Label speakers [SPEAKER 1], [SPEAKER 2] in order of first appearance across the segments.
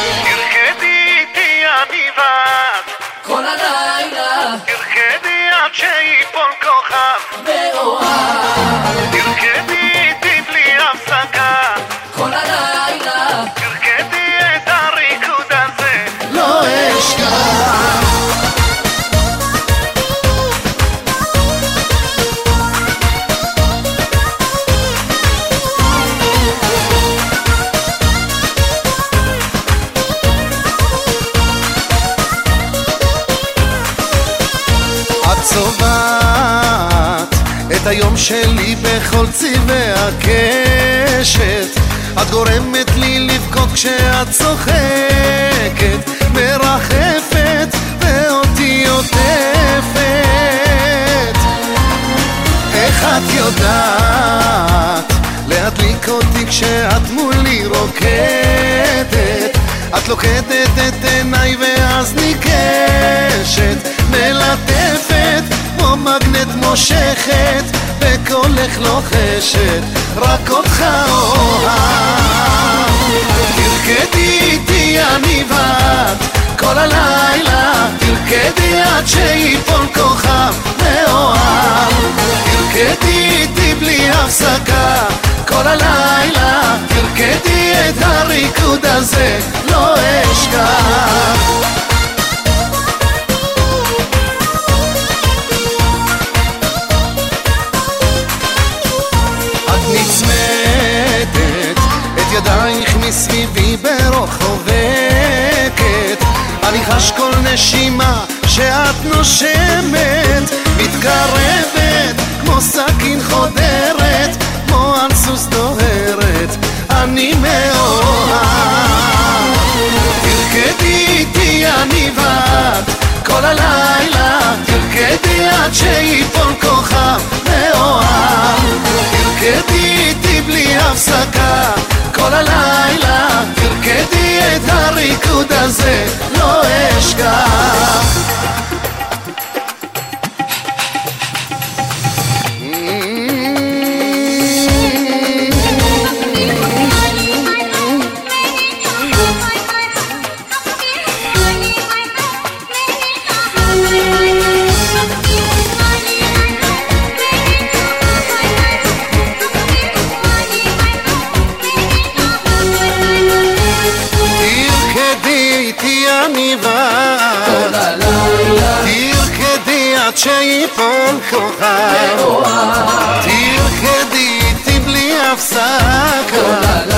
[SPEAKER 1] תרקדי איתי אני ואת
[SPEAKER 2] כל הלילה,
[SPEAKER 1] תרקדי עד שיפול כוכב
[SPEAKER 2] באוהב,
[SPEAKER 1] תרקדי איתי בלי הפסקה
[SPEAKER 2] כל הלילה,
[SPEAKER 1] תרקדי את הריקוד הזה
[SPEAKER 2] לא אשכח.
[SPEAKER 3] את צובעת את היום שלי בכל צבעי הקשת, את גורמת לי לבכות כשאת צוחקת, מרחפת ואותי עוטפת. איך את יודעת להדליק אותי כשאת מולי רוקדת, את לוקדת את עיניי ואז ניגשת, מלטפת כמו מגנט מושכת, בקולך לוחשת, רק אותך אוהב. תרקדי איתי אני ואת כל הלילה, תרקדי עד שיפול כוכב מאוהב, תרקדי איתי בלי הפסקה כל הלילה, תרקדי את הריקוד הזה לא אשכח. נצמדת את ידייך מסביבי ברוך חובקת, אני חש כל נשימה שאת נושמת, מתקרבת כמו סכין חודרת, כמו על סוס דוהרת, אני מאוהב. תרקדי איתי אני ואת כל הלילה, תרקדי עד שיפול כוכב מאוהב, תרקדי איתי בלי הפסקה כל הלילה, תרקדי את הריקוד הזה לא אשכח. אני ואת תרקדי עד שיפול כוכב, תרקדי איתי בלי הפסקה,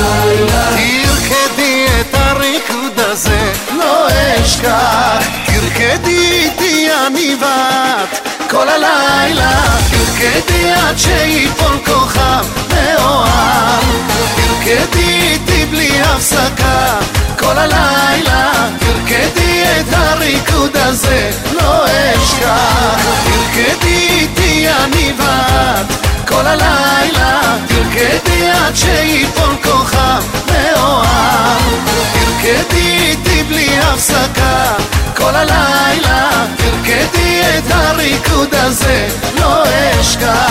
[SPEAKER 3] תרקדי את הריקוד הזה לא אשכח. תרקדי איתי אני ואת כל הלילה, תרקדי עד שיפול כוכב מאוהב, תרקדי איתי בלי הפסקה כל הלילה, תרקדי את הריקוד הזה לא אשכח. תרקדי איתי אני ואת כל הלילה, תרקדי עד שיפול כוכב מאוהב, תרקדי איתי בלי הפסקה כל הלילה, תרקדי את הריקוד הזה לא אשכח.